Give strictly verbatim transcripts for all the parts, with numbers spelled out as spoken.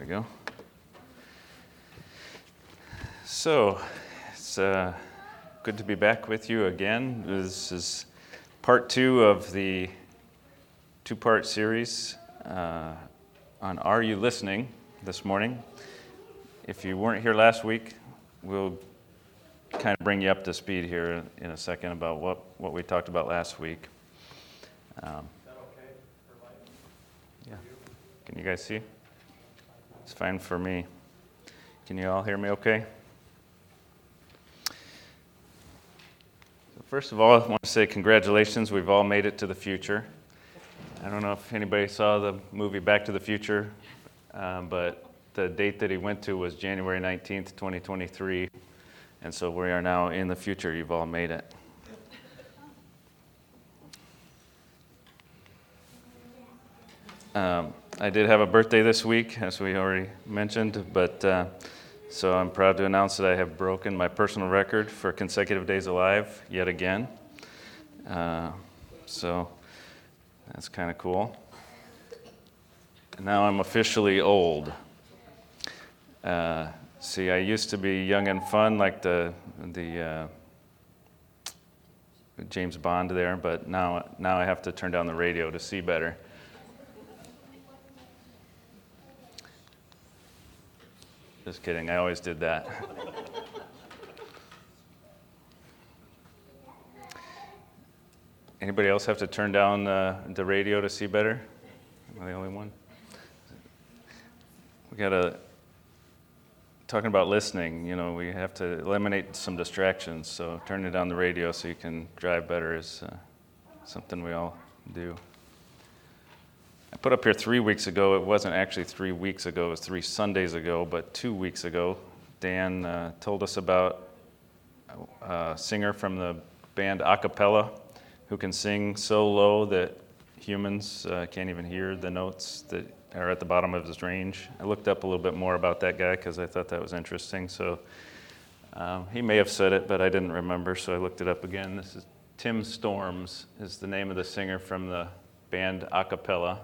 we go. So, it's uh, good to be back with you again. This is part two of the two-part series uh, on Are You Listening this morning. If you weren't here last week, we'll kind of bring you up to speed here in a second about what, what we talked about last week. Um, is that okay for light? Yeah. Can you guys see? It's fine for me. Can you all hear me okay? So first of all, I want to say congratulations. We've all made it to the future. I don't know if anybody saw the movie Back to the Future, um, but the date that he went to was January nineteenth, twenty twenty-three. And so we are now in the future. You've all made it. Um, I did have a birthday this week, as we already mentioned, but uh, so I'm proud to announce that I have broken my personal record for consecutive days alive yet again. Uh, so that's kind of cool. And now I'm officially old. Uh, see, I used to be young and fun like the the uh, James Bond there, but now now I have to turn down the radio to see better. Just kidding, I always did that. Anybody else have to turn down uh, the radio to see better? Am I the only one? We got to, talking about listening, you know, we have to eliminate some distractions, so turning down the radio so you can drive better is uh, something we all do. I put up here three weeks ago. It wasn't actually three weeks ago. It was three Sundays ago, but two weeks ago, Dan uh, told us about a singer from the band Acapella who can sing so low that humans uh, can't even hear the notes that are at the bottom of his range. I looked up a little bit more about that guy because I thought that was interesting. So um, he may have said it, but I didn't remember, so I looked it up again. This is Tim Storms is the name of the singer from the band Acapella.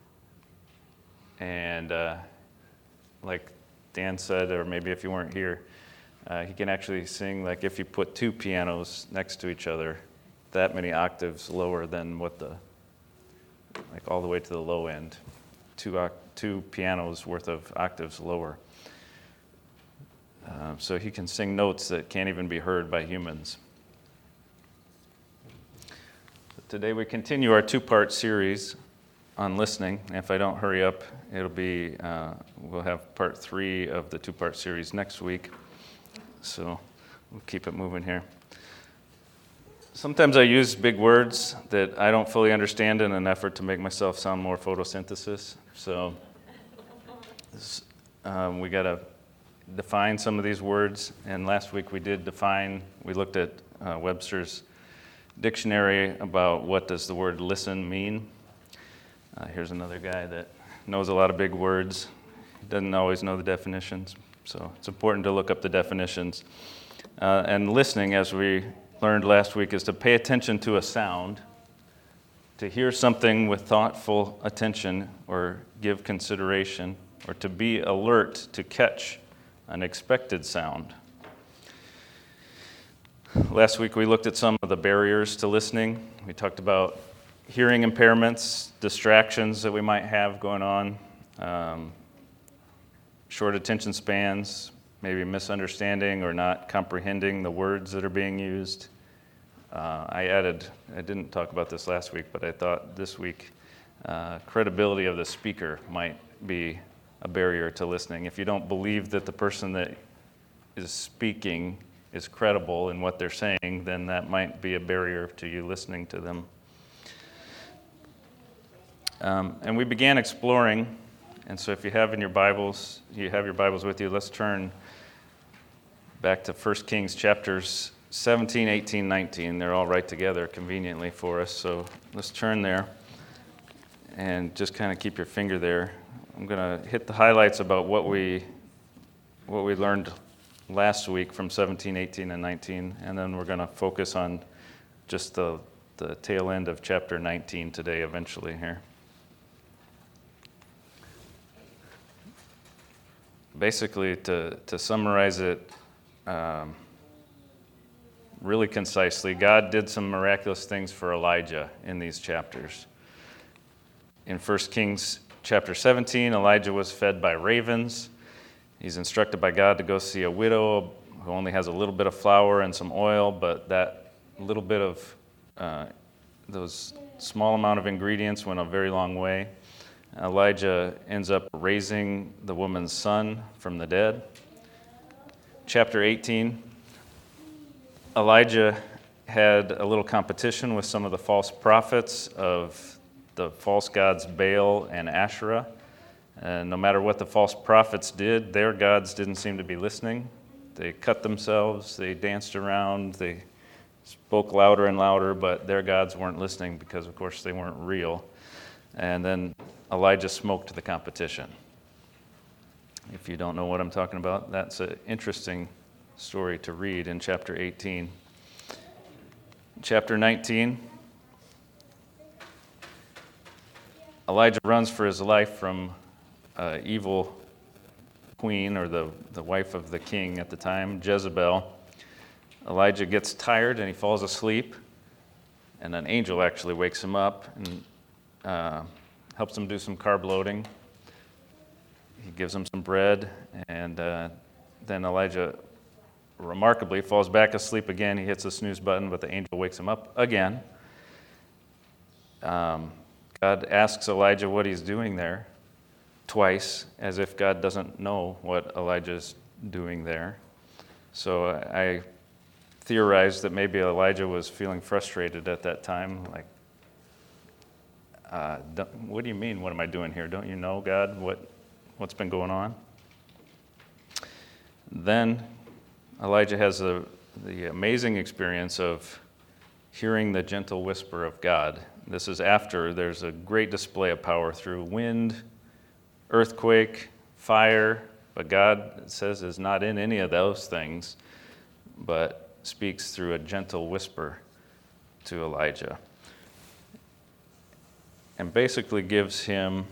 And uh, like Dan said, or maybe if you weren't here, uh, he can actually sing like if you put two pianos next to each other, that many octaves lower than what the, like all the way to the low end, two, oct- two pianos worth of octaves lower. Uh, so he can sing notes that can't even be heard by humans. Today we continue our two-part series on listening. If I don't hurry up, it'll be, uh, we'll have part three of the two-part series next week. So we'll keep it moving here. Sometimes I use big words that I don't fully understand in an effort to make myself sound more photosynthesis. So um, we got to define some of these words. And last week we did define, we looked at uh, Webster's dictionary about what does the word listen mean. Uh, here's another guy that knows a lot of big words. He doesn't always know the definitions, so it's important to look up the definitions. Uh, and listening, as we learned last week, is to pay attention to a sound, to hear something with thoughtful attention or give consideration, or to be alert to catch an expected sound. Last week we looked at some of the barriers to listening. We talked about hearing impairments, distractions that we might have going on, um, short attention spans, maybe misunderstanding or not comprehending the words that are being used. Uh, I added, I didn't talk about this last week, but I thought this week, uh, credibility of the speaker might be a barrier to listening. If you don't believe that the person that is speaking is credible in what they're saying, then that might be a barrier to you listening to them. Um, and we began exploring, and so if you have in your Bibles, you have your Bibles with you, let's turn back to First Kings chapters seventeen, eighteen, nineteen. They're all right together conveniently for us, so let's turn there and just kind of keep your finger there. I'm going to hit the highlights about what we what we learned last week from seventeen, eighteen, and nineteen, and then we're going to focus on just the, the tail end of chapter nineteen today eventually here. basically, to, to summarize it um, really concisely, God did some miraculous things for Elijah in these chapters. In First Kings chapter seventeen, Elijah was fed by ravens. He's instructed by God to go see a widow who only has a little bit of flour and some oil, but that little bit of uh, those small amount of ingredients went a very long way. Elijah ends up raising the woman's son from the dead. Chapter eighteen, Elijah had a little competition with some of the false prophets of the false gods Baal and Asherah. And no matter what the false prophets did, their gods didn't seem to be listening. They cut themselves, they danced around, they spoke louder and louder, but their gods weren't listening because, of course, they weren't real. And then Elijah smoked the competition. If you don't know what I'm talking about, that's an interesting story to read in chapter eighteen. Chapter nineteen, Elijah runs for his life from uh, evil queen, or the, the wife of the king at the time, Jezebel. Elijah gets tired and he falls asleep, and an angel actually wakes him up and uh, helps him do some carb loading. He gives him some bread, and uh, then Elijah remarkably falls back asleep again. He hits the snooze button, but the angel wakes him up again. Um, God asks Elijah what he's doing there twice, as if God doesn't know what Elijah's doing there. So I theorized that maybe Elijah was feeling frustrated at that time, like, uh, what do you mean, what am I doing here? Don't you know, God, what, what's been going on? Then Elijah has a, the amazing experience of hearing the gentle whisper of God. This is after there's a great display of power through wind, earthquake, fire, but God, it says, is not in any of those things, but speaks through a gentle whisper to Elijah. And basically gives him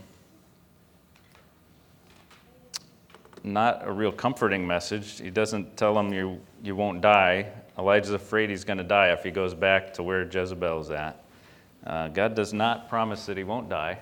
not a real comforting message. He doesn't tell him you, you won't die. Elijah's afraid he's going to die if he goes back to where Jezebel's at. Uh, God does not promise that he won't die.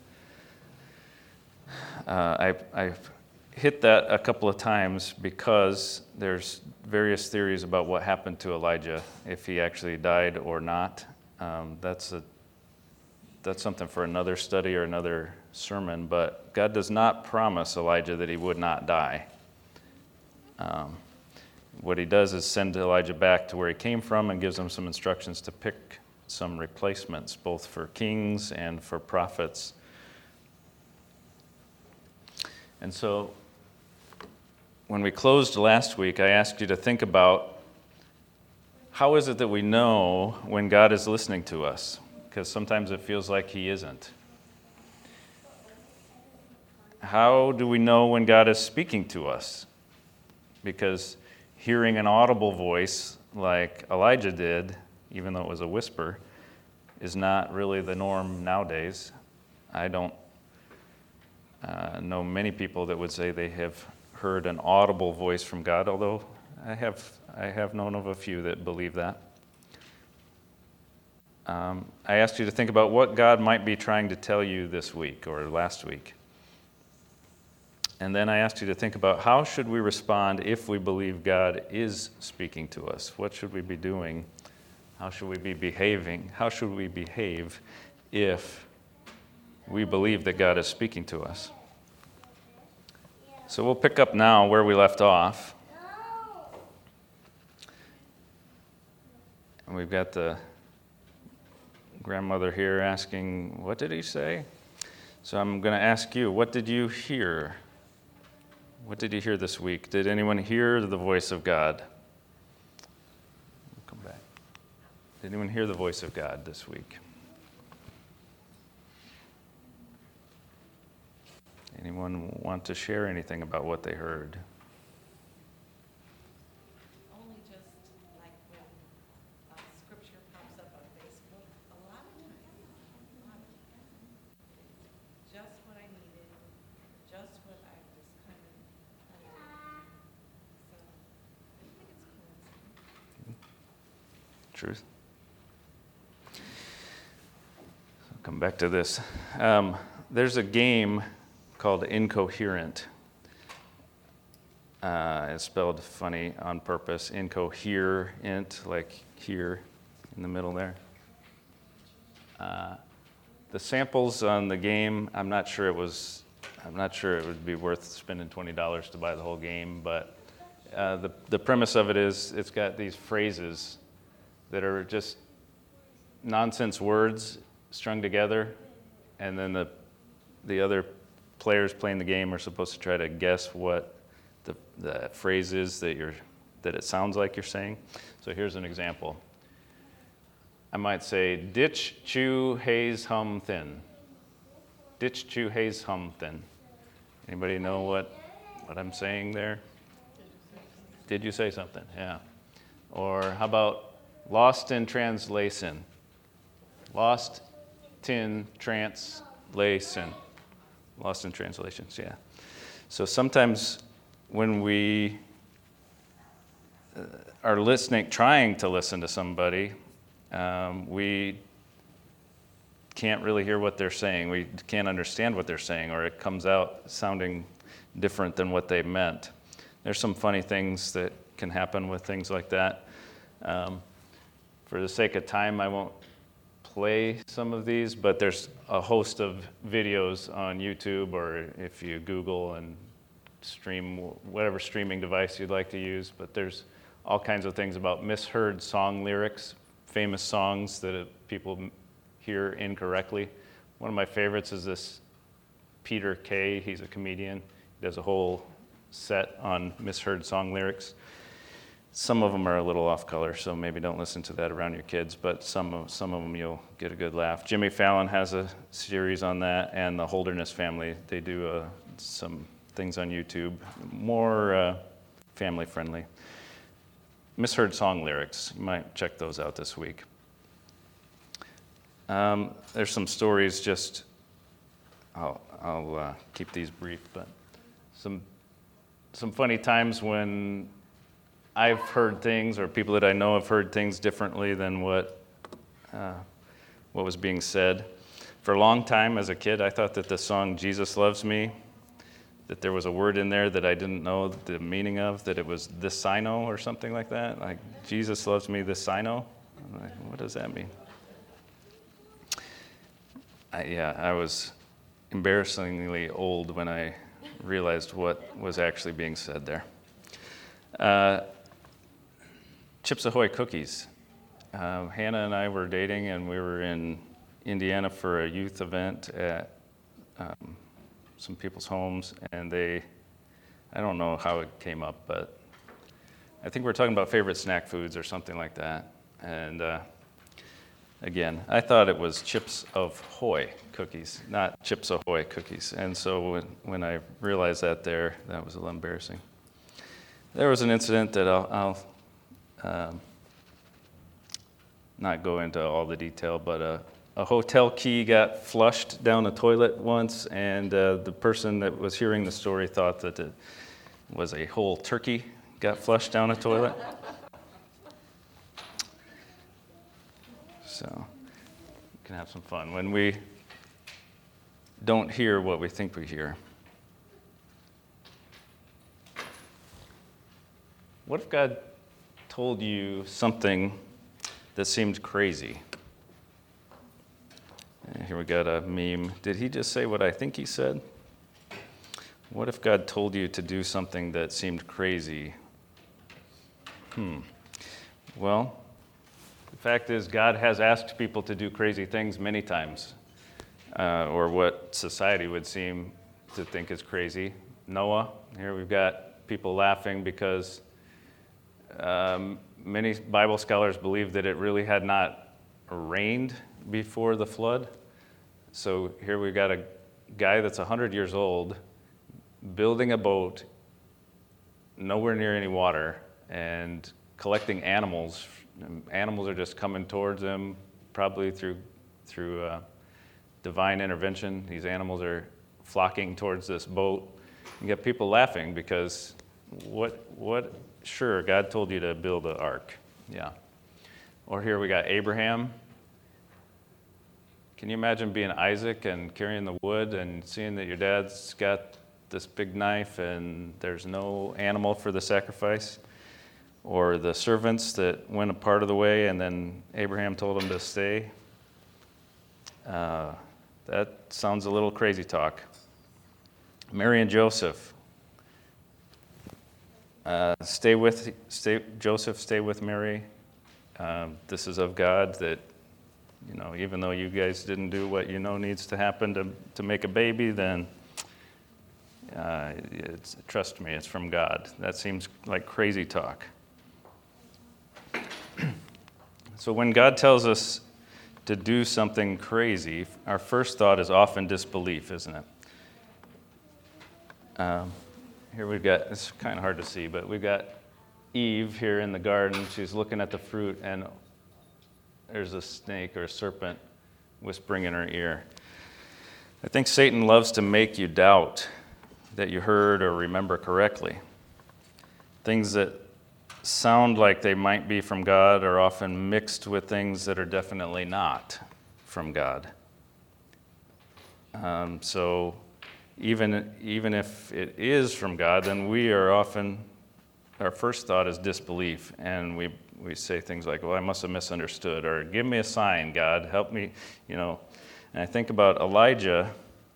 Uh, I, I've hit that a couple of times because there's various theories about what happened to Elijah, if he actually died or not. Um, that's a that's something for another study or another sermon, but God does not promise Elijah that he would not die. Um, what he does is send Elijah back to where he came from and gives him some instructions to pick some replacements, both for kings and for prophets. And so when we closed last week, I asked you to think about how is it that we know when God is listening to us? Because sometimes it feels like he isn't. How do we know when God is speaking to us? Because hearing an audible voice like Elijah did, even though it was a whisper, is not really the norm nowadays. I don't uh, know many people that would say they have heard an audible voice from God, although I have I have known of a few that believe that. Um, I asked you to think about what God might be trying to tell you this week or last week. And then I asked you to think about how should we respond if we believe God is speaking to us? What should we be doing? How should we be behaving? How should we behave if we believe that God is speaking to us? So we'll pick up now where we left off. And we've got the grandmother here asking, what did he say? So I'm going to ask you, what did you hear? What did you hear this week? Did anyone hear the voice of God? We'll come back. Did anyone hear the voice of God this week? Anyone want to share anything about what they heard? Only just like when uh, scripture pops up on Facebook, a lot of times, a lot of times, just what I needed, just what I was kind of truth. So come back to this. Um, there's a game called Incoherent. Uh, it's spelled funny on purpose. Incoherent, like here in the middle there. Uh, the samples on the game, I'm not sure it was, I'm not sure it would be worth spending twenty dollars to buy the whole game, but uh, the, the premise of it is it's got these phrases that are just nonsense words strung together, and then the, the other players playing the game are supposed to try to guess what the, the phrase is that you're, that it sounds like you're saying. So here's an example. I might say, ditch, chew, haze, hum, thin. Ditch, chew, haze, hum, thin. Anybody know what, what I'm saying there? Did you say something? Yeah. Or how about lost in translation? Lost in translation. Lost in translations, yeah. So sometimes when we uh, are listening, trying to listen to somebody, Um, we can't really hear what they're saying. We can't understand what they're saying, or it comes out sounding different than what they meant. There's some funny things that can happen with things like that. Um, for the sake of time, I won't play some of these, but there's a host of videos on YouTube, or if you Google and stream whatever streaming device you'd like to use, but there's all kinds of things about misheard song lyrics, famous songs that people hear incorrectly. One of my favorites is this Peter Kay. He's a comedian. He does a whole set on misheard song lyrics. Some of them are a little off color, so maybe don't listen to that around your kids, but some of, some of them you'll get a good laugh. Jimmy Fallon has a series on that, and the Holderness family, they do uh, some things on YouTube, more uh, family friendly. Misheard song lyrics. You might check those out this week. Um, there's some stories, just, I'll, I'll uh, keep these brief, but some, some funny times when I've heard things, or people that I know have heard things differently than what, uh, what was being said. For a long time as a kid, I thought that the song Jesus Loves Me, that there was a word in there that I didn't know the meaning of, that it was this sino or something like that. Like, Jesus loves me this sino. I'm like, what does that mean? I, yeah, I was embarrassingly old when I realized what was actually being said there. Uh, Chips Ahoy cookies. Uh, Hannah and I were dating, and we were in Indiana for a youth event at um, some people's homes, and they, I don't know how it came up, but I think we we're talking about favorite snack foods or something like that. And uh, again, I thought it was Chips Ahoy cookies, not Chips Ahoy cookies. And so when, when I realized that there, that was a little embarrassing. There was an incident that I'll, I'll um, not go into all the detail, but uh, a hotel key got flushed down a toilet once, and uh, the person that was hearing the story thought that it was a whole turkey got flushed down a toilet. So we can have some fun when we don't hear what we think we hear. What if God told you something that seemed crazy? And here we got a meme. Did he just say what I think he said? What if God told you to do something that seemed crazy? Hmm. Well, the fact is, God has asked people to do crazy things many times, uh, or what society would seem to think is crazy. Noah, here we've got people laughing because um, many Bible scholars believe that it really had not rained before the flood. So here we've got a guy that's one hundred years old building a boat nowhere near any water and collecting animals. Animals are just coming towards him, probably through through uh, divine intervention. These animals are flocking towards this boat. You get people laughing because what what? Sure, God told you to build an ark. Yeah. Or here we got Abraham. Can you imagine being Isaac and carrying the wood and seeing that your dad's got this big knife and there's no animal for the sacrifice? Or the servants that went a part of the way and then Abraham told them to stay? Uh, that sounds a little crazy talk. Mary and Joseph. Uh, stay with stay, Joseph, stay with Mary. Um, this is of God that, you know, even though you guys didn't do what you know needs to happen to, to make a baby, then uh, it's, trust me, it's from God. That seems like crazy talk. So when God tells us to do something crazy, our first thought is often disbelief, isn't it? Um, here we've got, it's kind of hard to see, but we've got Eve here in the garden. She's looking at the fruit, and there's a snake or a serpent whispering in her ear. I think Satan loves to make you doubt that you heard or remember correctly. Things that sound like they might be from God are often mixed with things that are definitely not from God. Um, so even, even if it is from God, then we are often, our first thought is disbelief, and we, we say things like, well, I must have misunderstood, or give me a sign, God, help me, you know. And I think about Elijah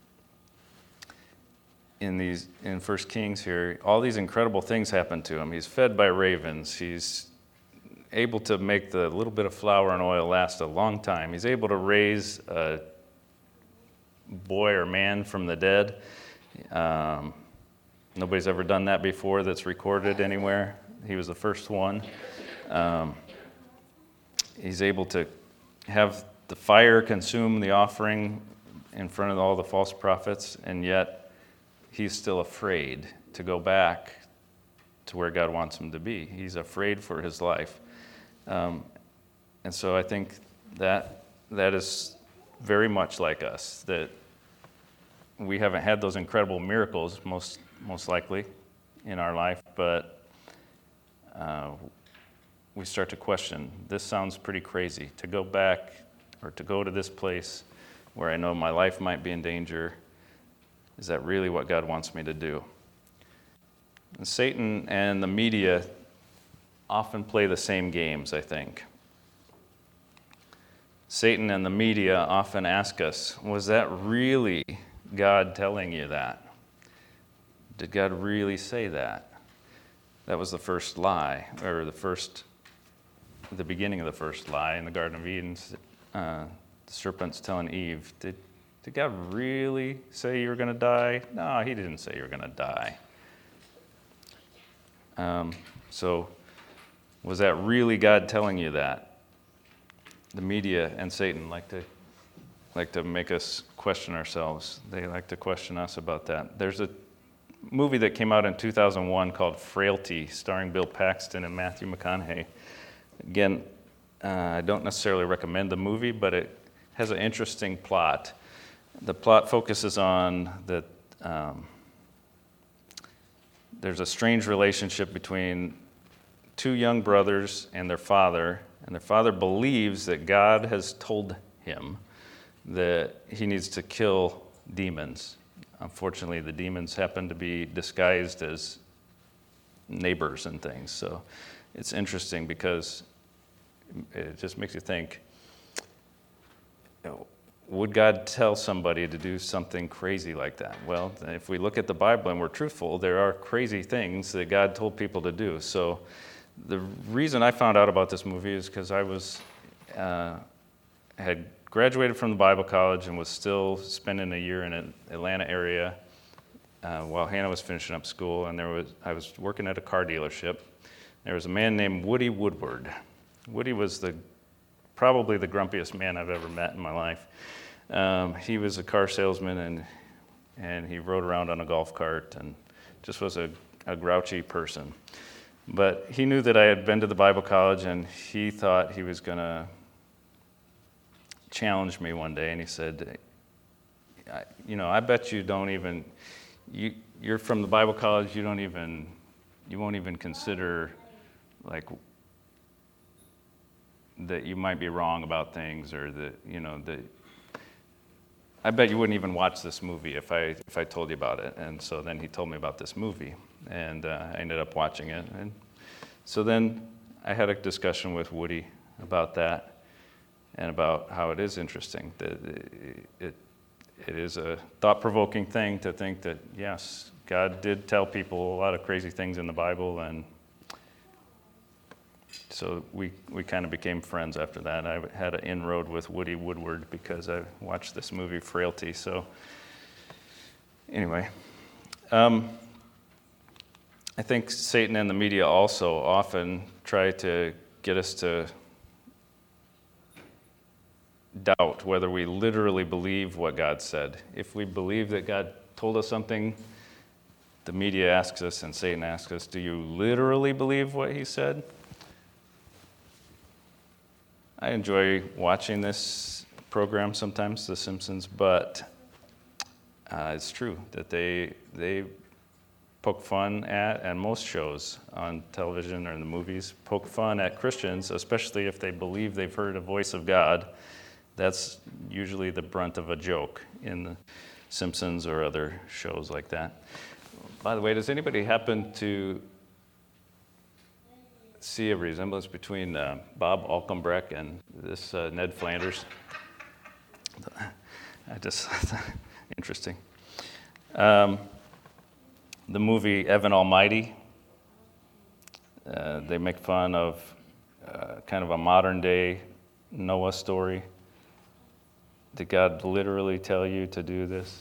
in these in First Kings here. All these incredible things happen to him. He's fed by ravens. He's able to make the little bit of flour and oil last a long time. He's able to raise a boy or man from the dead. Um, nobody's ever done that before that's recorded anywhere. He was the first one. Um, he's able to have the fire consume the offering in front of all the false prophets, and yet he's still afraid to go back to where God wants him to be. He's afraid for his life. Um, and so I think that that is very much like us, that we haven't had those incredible miracles, most most likely, in our life, but uh, we start to question, this sounds pretty crazy, to go back or to go to this place where I know my life might be in danger. Is that really what God wants me to do? And Satan and the media often play the same games, I think. Satan and the media often ask us, was that really God telling you that? Did God really say that? That was the first lie, or the first, the beginning of the first lie in the Garden of Eden. Uh, the serpent's telling Eve, did, did God really say you were going to die? No, he didn't say you were going to die. Um, so, was that really God telling you that? The media and Satan like to like to make us question ourselves. They like to question us about that. There's a movie that came out in two thousand one called Frailty, starring Bill Paxton and Matthew McConaughey. Again, uh, I don't necessarily recommend the movie, but it has an interesting plot. The plot focuses on that um, there's a strange relationship between two young brothers and their father, and their father believes that God has told him that he needs to kill demons. Unfortunately, the demons happen to be disguised as neighbors and things. So it's interesting because it just makes you think, you know, would God tell somebody to do something crazy like that? Well, if we look at the Bible and we're truthful, there are crazy things that God told people to do. So the reason I found out about this movie is because I was uh, had graduated from the Bible college and was still spending a year in an Atlanta area uh, while Hannah was finishing up school, and there was I was working at a car dealership. There was a man named Woody Woodward. Woody was the probably the grumpiest man I've ever met in my life. Um, he was a car salesman, and and he rode around on a golf cart and just was a, a grouchy person. But he knew that I had been to the Bible college, and he thought he was going to challenge me one day, and he said, you know, I bet you don't even, you, you're from the Bible college, you don't even, you won't even consider, like, that you might be wrong about things, or that, you know, that I bet you wouldn't even watch this movie if I if I told you about it. And so then he told me about this movie, and uh, I ended up watching it. And so then I had a discussion with Woody about that, and about how it is interesting that it, it it is a thought-provoking thing to think that, yes, God did tell people a lot of crazy things in the Bible, and so we, we kind of became friends after that. I had an inroad with Woody Woodward because I watched this movie, Frailty. So anyway, um, I think Satan and the media also often try to get us to doubt whether we literally believe what God said. If we believe that God told us something, the media asks us and Satan asks us, do you literally believe what he said? I enjoy watching this program sometimes, The Simpsons, but uh, it's true that they they poke fun at, and most shows on television or in the movies poke fun at Christians, especially if they believe they've heard a voice of God. That's usually the brunt of a joke in The Simpsons or other shows like that. By the way, does anybody happen to see a resemblance between uh, Bob Alkenbrecht and this uh, Ned Flanders? I just interesting. Um, the movie Evan Almighty, uh, they make fun of uh, kind of a modern day Noah story. Did God literally tell you to do this?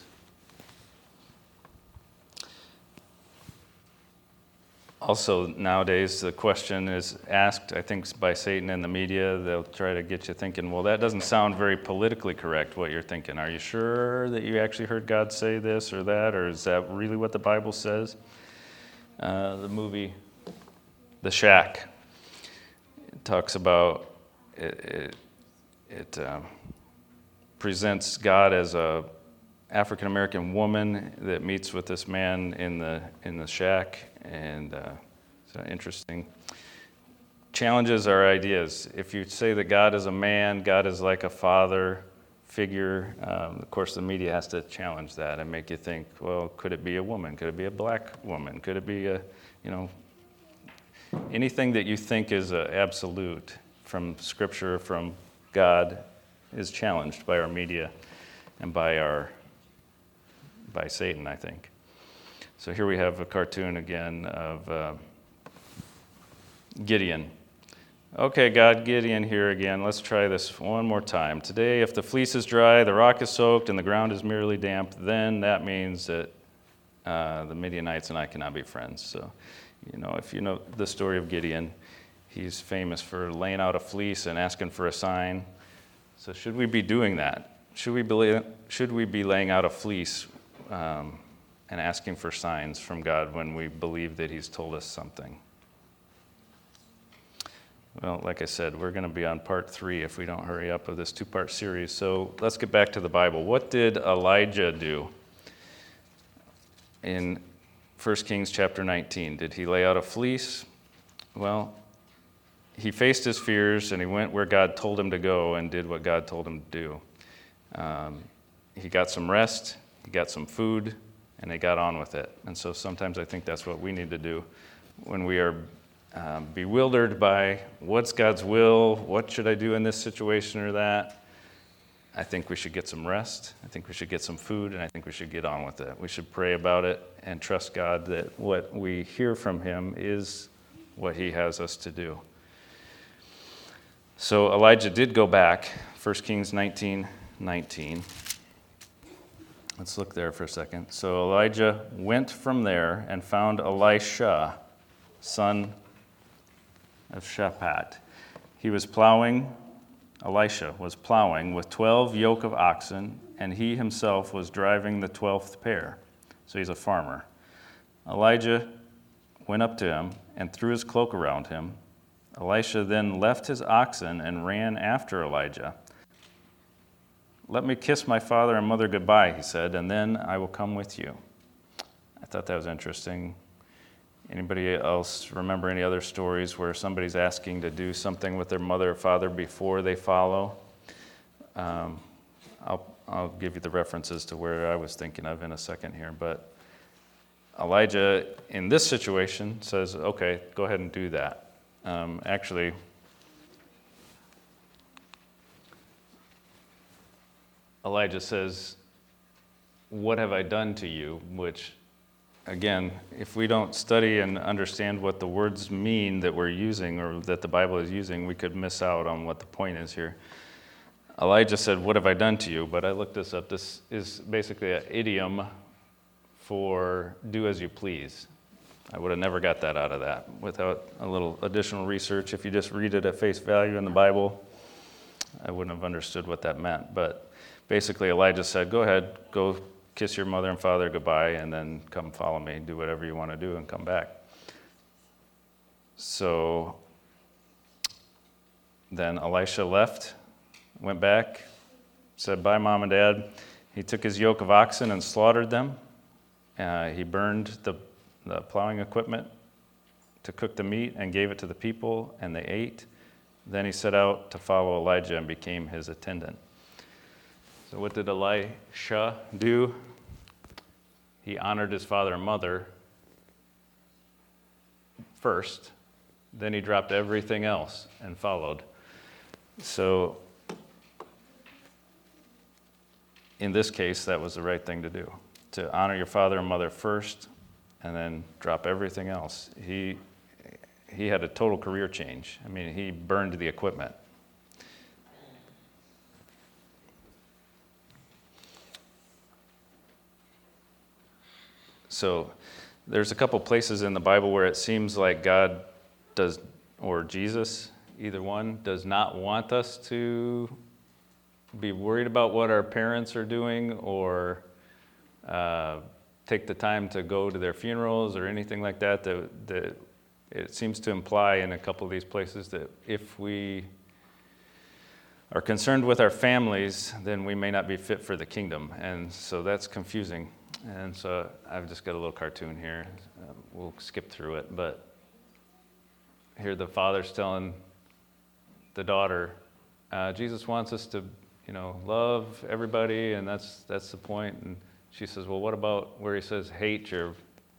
Also, nowadays, the question is asked, I think, by Satan and the media. They'll try to get you thinking, well, that doesn't sound very politically correct, what you're thinking. Are you sure that you actually heard God say this or that, or is that really what the Bible says? Uh, the movie The Shack, it talks about, it, it, it uh, presents God as a African-American woman that meets with this man in the in the shack, and uh, so interesting. Challenges our ideas. If you say that God is a man, God is like a father figure, um, of course the media has to challenge that and make you think, well, could it be a woman? Could it be a black woman? Could it be a, you know, anything that you think is a absolute from Scripture, from God, is challenged by our media and by our by Satan, I think. So here we have a cartoon again of uh, Gideon. Okay, God, Gideon here again. Let's try this one more time. Today, if the fleece is dry, the rock is soaked, and the ground is merely damp, then that means that uh, the Midianites and I cannot be friends. So, you know, if you know the story of Gideon, he's famous for laying out a fleece and asking for a sign. So should we be doing that? Should we be, should we be laying out a fleece um, and asking for signs from God when we believe that he's told us something? Well, like I said, we're going to be on part three if we don't hurry up of this two-part series. So let's get back to the Bible. What did Elijah do in First Kings chapter nineteen? Did he lay out a fleece? Well, he faced his fears and he went where God told him to go and did what God told him to do. Um, he got some rest, he got some food, and they got on with it. And so sometimes I think that's what we need to do when we are um, bewildered by what's God's will, what should I do in this situation or that. I think we should get some rest, I think we should get some food, and I think we should get on with it. We should pray about it and trust God that what we hear from him is what he has us to do. So Elijah did go back, First Kings nineteen nineteen. Let's look there for a second. So Elijah went from there and found Elisha, son of Shaphat. He was plowing, Elisha was plowing with twelve yoke of oxen, and he himself was driving the twelfth pair. So he's a farmer. Elijah went up to him and threw his cloak around him. Elisha then left his oxen and ran after Elijah. Let me kiss my father and mother goodbye, he said, and then I will come with you. I thought that was interesting. Anybody else remember any other stories where somebody's asking to do something with their mother or father before they follow? Um, I'll, I'll give you the references to where I was thinking of in a second here, but Elijah, in this situation, says, okay, go ahead and do that. Um, actually, Elijah says, what have I done to you? Which, again, if we don't study and understand what the words mean that we're using or that the Bible is using, we could miss out on what the point is here. Elijah said, what have I done to you? But I looked this up. This is basically an idiom for do as you please. I would have never got that out of that without a little additional research. If you just read it at face value in the Bible, I wouldn't have understood what that meant. But basically, Elijah said, go ahead, go kiss your mother and father goodbye, and then come follow me. Do whatever you want to do and come back. So then Elisha left, went back, said, bye, Mom and Dad. He took his yoke of oxen and slaughtered them. Uh, he burned the, the plowing equipment to cook the meat and gave it to the people, and they ate. Then he set out to follow Elijah and became his attendant. So what did Elisha do? He honored his father and mother first. Then he dropped everything else and followed. So in this case, that was the right thing to do, to honor your father and mother first and then drop everything else. He, he had a total career change. I mean, he burned the equipment. So there's a couple places in the Bible where it seems like God does, or Jesus, either one, does not want us to be worried about what our parents are doing or uh, take the time to go to their funerals or anything like that. That, that it seems to imply in a couple of these places that if we are concerned with our families, then we may not be fit for the kingdom. And so that's confusing. And so I've just got a little cartoon here. Uh, we'll skip through it. But here the father's telling the daughter, uh, Jesus wants us to, you know, love everybody, and that's that's the point. And she says, well, what about where he says hate your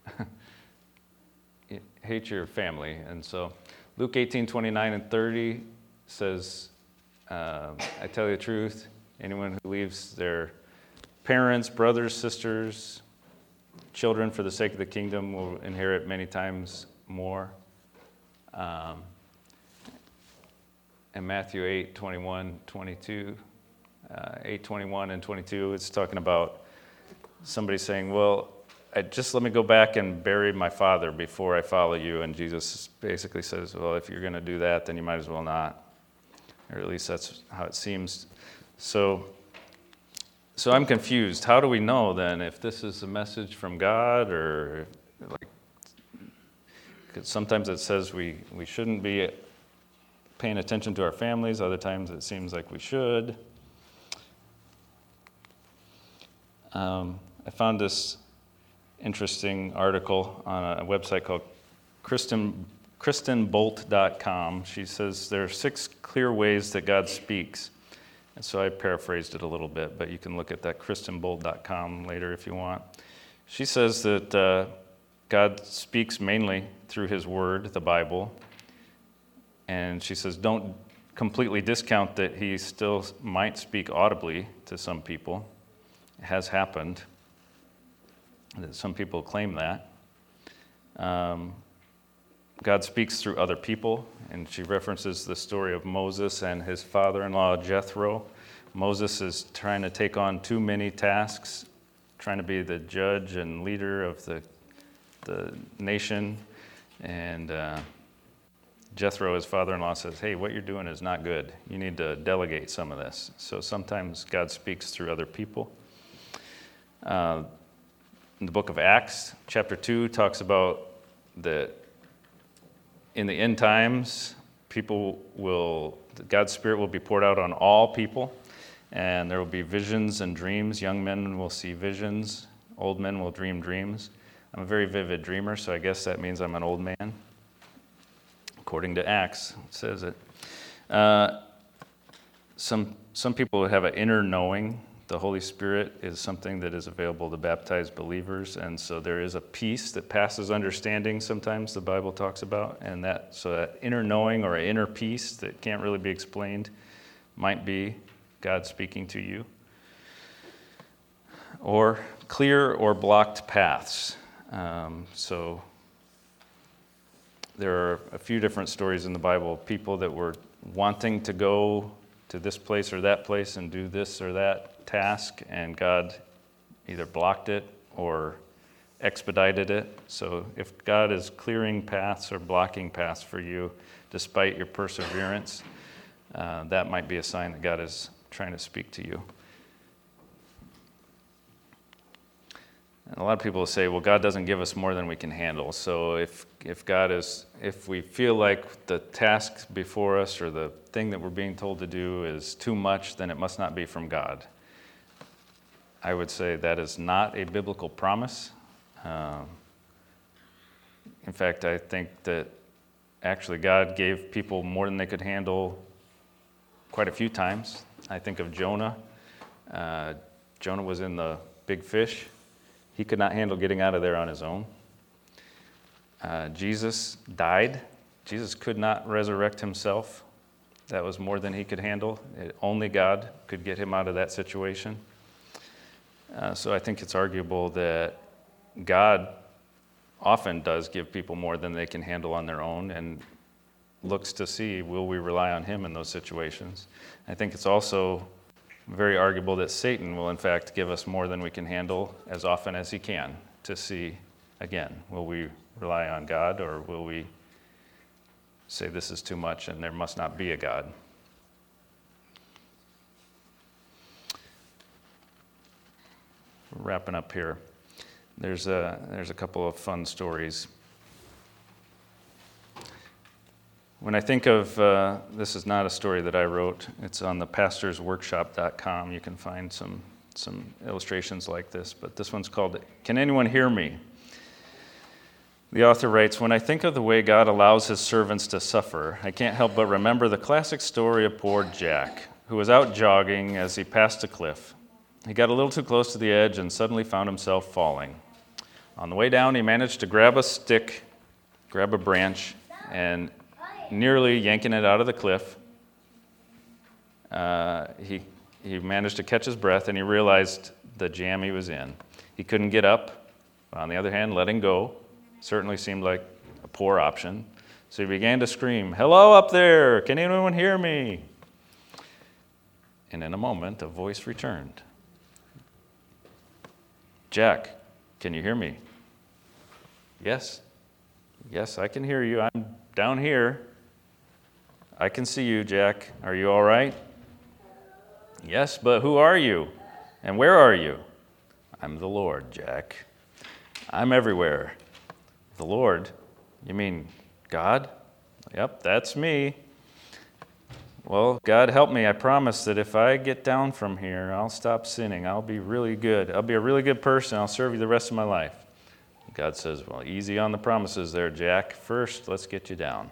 hate your family? And so Luke eighteen, twenty-nine and thirty says, uh, I tell you the truth, anyone who leaves their parents, brothers, sisters, children for the sake of the kingdom will inherit many times more. Um, and Matthew eight, twenty-one, twenty-two, uh, eight, twenty-one and twenty-two, it's talking about somebody saying, well, I, just let me go back and bury my father before I follow you. And Jesus basically says, well, if you're going to do that, then you might as well not. Or at least that's how it seems. So, so I'm confused. How do we know then if this is a message from God, or like, 'cause sometimes it says we, we shouldn't be paying attention to our families. Other times it seems like we should. Um, I found this interesting article on a website called Kristen, Kristen Bolt dot com. She says there are six clear ways that God speaks. And so I paraphrased it a little bit, but you can look at that Kristen Bolt dot com later if you want. She says that uh, God speaks mainly through his word, the Bible. And she says don't completely discount that he still might speak audibly to some people. It has happened. Some people claim that. Um, God speaks through other people, and she references the story of Moses and his father-in-law Jethro. Moses is trying to take on too many tasks, trying to be the judge and leader of the, the nation, and uh, Jethro, his father-in-law, says, hey, what you're doing is not good. You need to delegate some of this. So sometimes God speaks through other people. Uh, in the book of Acts, chapter two, talks about that in the end times, people will, God's Spirit will be poured out on all people, and there will be visions and dreams. Young men will see visions. Old men will dream dreams. I'm a very vivid dreamer, so I guess that means I'm an old man. According to Acts, it says it. Uh, some, some people have an inner knowing. The Holy Spirit is something that is available to baptized believers, and so there is a peace that passes understanding sometimes the Bible talks about, and that so that inner knowing or an inner peace that can't really be explained might be God speaking to you. Or clear or blocked paths. Um, so there are a few different stories in the Bible of people that were wanting to go to this place or that place and do this or that task, and God either blocked it or expedited it. So if God is clearing paths or blocking paths for you despite your perseverance, uh, that might be a sign that God is trying to speak to you. And a lot of people say, well, God doesn't give us more than we can handle. So if if God is, if we feel like the task before us or the thing that we're being told to do is too much, then it must not be from God. I would say that is not a biblical promise. Um, in fact, I think that actually God gave people more than they could handle quite a few times. I think of Jonah. Uh, Jonah was in the big fish. He could not handle getting out of there on his own. Uh, Jesus died. Jesus could not resurrect himself. That was more than he could handle. It, only God could get him out of that situation. Uh, so I think it's arguable that God often does give people more than they can handle on their own and looks to see, will we rely on him in those situations? I think it's also very arguable that Satan will in fact give us more than we can handle as often as he can to see, again, will we rely on God or will we say this is too much and there must not be a God? Wrapping up here. There's a, there's a couple of fun stories. When I think of, uh, this is not a story that I wrote, it's on the pastors workshop dot com. You can find some, some illustrations like this, but this one's called, Can Anyone Hear Me? The author writes, when I think of the way God allows his servants to suffer, I can't help but remember the classic story of poor Jack, who was out jogging as he passed a cliff. He got a little too close to the edge and suddenly found himself falling. On the way down, he managed to grab a stick, grab a branch, and nearly yanking it out of the cliff, uh, he, he managed to catch his breath and he realized the jam he was in. He couldn't get up. On the other hand, letting go certainly seemed like a poor option. So he began to scream, "Hello up there! Can anyone hear me?" And in a moment, a voice returned. "Jack, can you hear me?" "Yes. Yes, I can hear you. I'm down here." "I can see you, Jack. Are you all right?" "Yes, but who are you? And where are you?" "I'm the Lord, Jack. I'm everywhere." "The Lord? You mean God?" "Yep, that's me." "Well, God help me. I promise that if I get down from here, I'll stop sinning. I'll be really good. I'll be a really good person. I'll serve you the rest of my life." God says, "Well, easy on the promises there, Jack. First, let's get you down."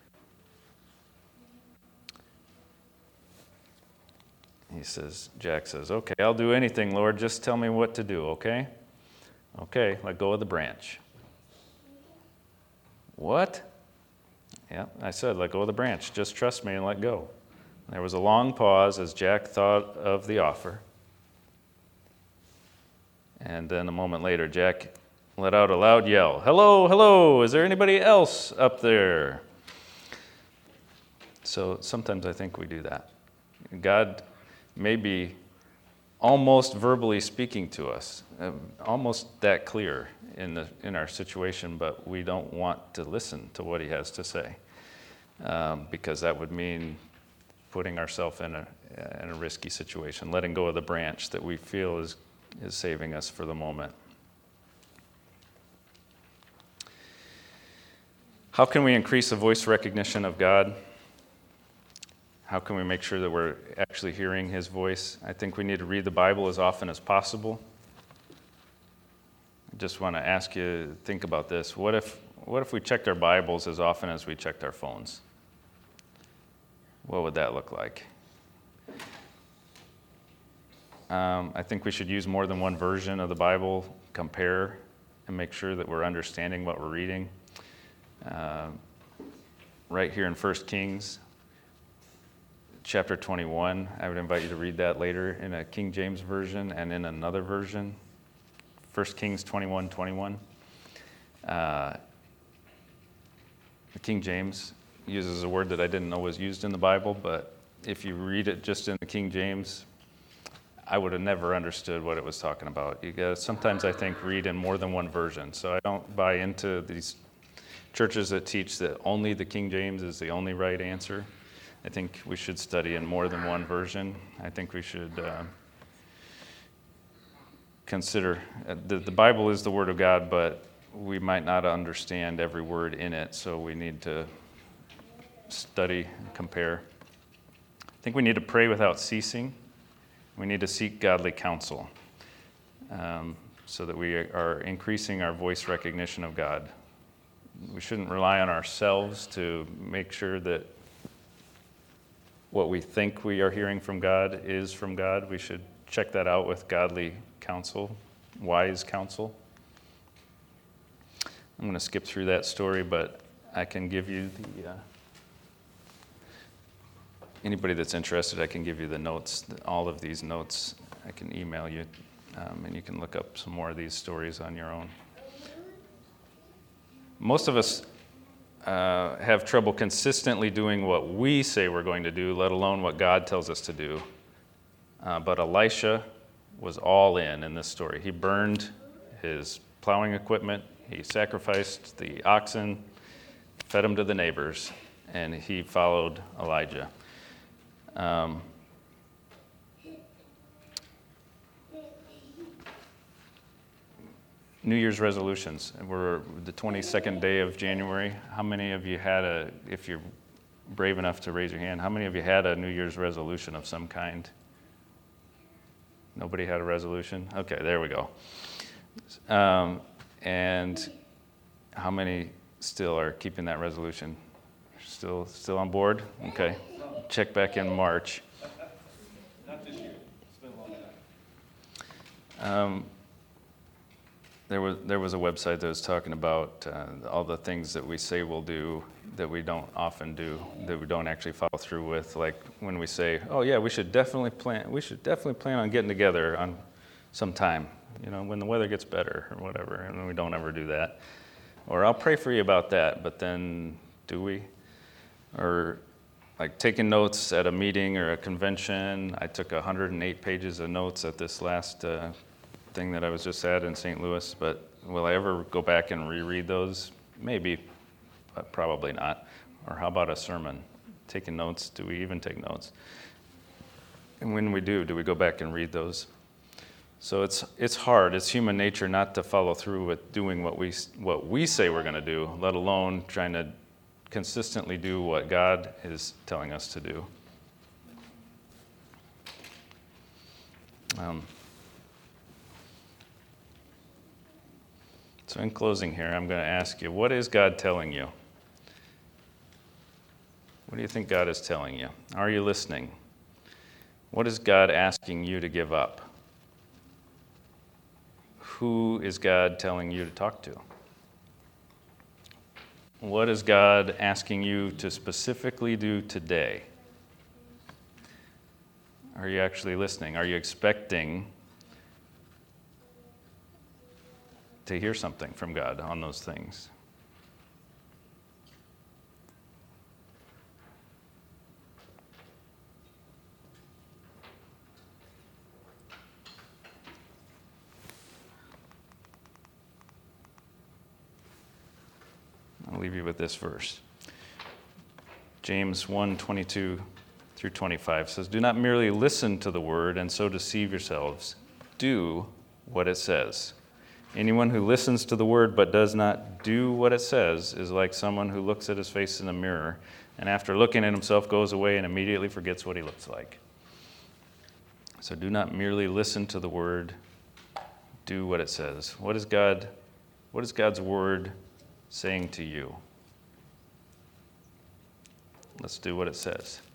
He says, Jack says, "Okay, I'll do anything, Lord. Just tell me what to do, okay?" "Okay, let go of the branch." "What?" "Yeah, I said, let go of the branch. Just trust me and let go." There was a long pause as Jack thought of the offer. And then a moment later, Jack let out a loud yell. "Hello, hello, is there anybody else up there?" So sometimes I think we do that. God may be almost verbally speaking to us, uh, almost that clear in the in our situation, but we don't want to listen to what he has to say, um, because that would mean putting ourselves in a in a risky situation, letting go of the branch that we feel is is saving us for the moment. How can we increase the voice recognition of God? How can we make sure that we're actually hearing his voice? I think we need to read the Bible as often as possible. just want to ask you to think about this. What if, what if we checked our Bibles as often as we checked our phones? What would that look like? Um, I think we should use more than one version of the Bible, compare, and make sure that we're understanding what we're reading. Uh, right here in First Kings, chapter twenty-one, I would invite you to read that later in a King James version and in another version. First Kings twenty-one twenty-one. Uh, the King James uses a word that I didn't know was used in the Bible, but if you read it just in the King James, I would have never understood what it was talking about. You gotta, sometimes I think, read in more than one version. So I don't buy into these churches that teach that only the King James is the only right answer. I think we should study in more than one version. I think we should uh, consider, uh, the, the Bible is the Word of God, but we might not understand every word in it, so we need to study and compare. I think we need to pray without ceasing. We need to seek godly counsel um, so that we are increasing our voice recognition of God. We shouldn't rely on ourselves to make sure that what we think we are hearing from God is from God. We should check that out with godly counsel, wise counsel. I'm going to skip through that story, but I can give you the... Uh, Anybody that's interested, I can give you the notes, all of these notes. I can email you, um, and you can look up some more of these stories on your own. Most of us uh, have trouble consistently doing what we say we're going to do, let alone what God tells us to do. Uh, but Elisha was all in in this story. He burned his plowing equipment, he sacrificed the oxen, fed them to the neighbors, and he followed Elijah. Um, New Year's resolutions. We're the twenty-second day of January. How many of you had a, if you're brave enough to raise your hand, how many of you had a New Year's resolution of some kind? Nobody had a resolution? Okay, there we go. Um, and how many still are keeping that resolution? Still, still on board? Okay. Check back in March. Not this year. It's been a long time. Um, there was there was a website that was talking about uh, all the things that we say we'll do that we don't often do, that we don't actually follow through with. Like when we say, "Oh yeah, we should definitely plan. We should definitely plan on getting together on some time. You know, when the weather gets better or whatever." And we don't ever do that. Or I'll pray for you about that, but then do we? Or like taking notes at a meeting or a convention. I took one hundred eight pages of notes at this last uh, thing that I was just at in Saint Louis, but will I ever go back and reread those? Maybe, but probably not. Or how about a sermon? Taking notes, do we even take notes? And when we do, do we go back and read those? So it's it's hard, it's human nature not to follow through with doing what we what we say we're going to do, let alone trying to consistently do what God is telling us to do. Um, so in closing here, I'm going to ask you, what is God telling you? What do you think God is telling you? Are you listening? What is God asking you to give up? Who is God telling you to talk to? What is God asking you to specifically do today? Are you actually listening? Are you expecting to hear something from God on those things? I'll leave you with this verse. James one twenty-two through twenty-five says, "Do not merely listen to the word and so deceive yourselves. Do what it says. Anyone who listens to the word but does not do what it says is like someone who looks at his face in a mirror and after looking at himself goes away and immediately forgets what he looks like." So do not merely listen to the word, do what it says. What is God, what is God's word saying to you? Let's do what it says.